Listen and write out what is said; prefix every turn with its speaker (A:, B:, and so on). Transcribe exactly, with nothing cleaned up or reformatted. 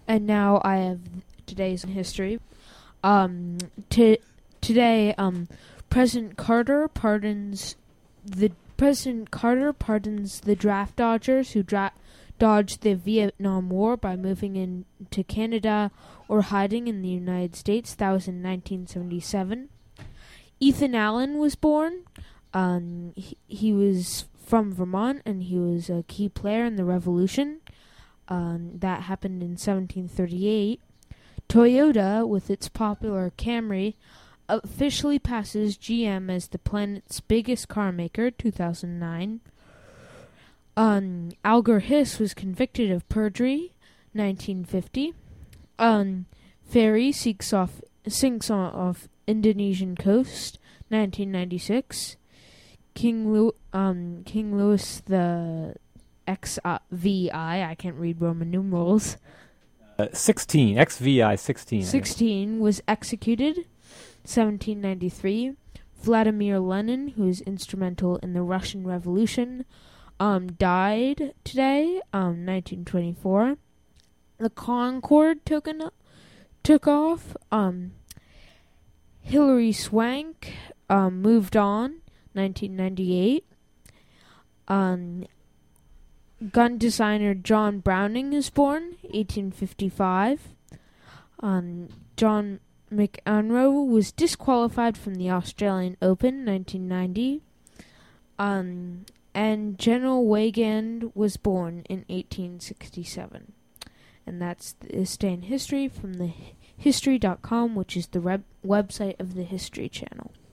A: And now I have today's history. Um, t- today, um, President Carter pardons the President Carter pardons the draft dodgers who dra- dodged the Vietnam War by moving into Canada or hiding in the United States. That was in nineteen seventy-seven. Ethan Allen was born. Um, he, he was from Vermont, and he was a key player in the Revolution. Um, that happened in seventeen thirty-eight. Toyota, with its popular Camry, officially passes G M as the planet's biggest car maker, two thousand nine. Um, Alger Hiss was convicted of perjury, nineteen fifty. Um, ferry sinks off, sinks off Indonesian coast, nineteen ninety-six. King Louis, um, King Louis the X V I, I can't read Roman numerals.
B: Uh, sixteen, X V I sixteen.
A: sixteen was executed, seventeen ninety-three. Vladimir Lenin, who is instrumental in the Russian Revolution, um, died today, um, nineteen twenty-four. The Concorde took, an, took off. Um, Hilary Swank um, moved on, nineteen ninety-eight. Um, gun designer John Browning is born, eighteen fifty-five. Um, John McEnroe was disqualified from the Australian Open, nineteen ninety. Um, and General Weygand was born in eighteen sixty-seven. And that's this day in history from the history dot com, which is the reb- website of the History Channel.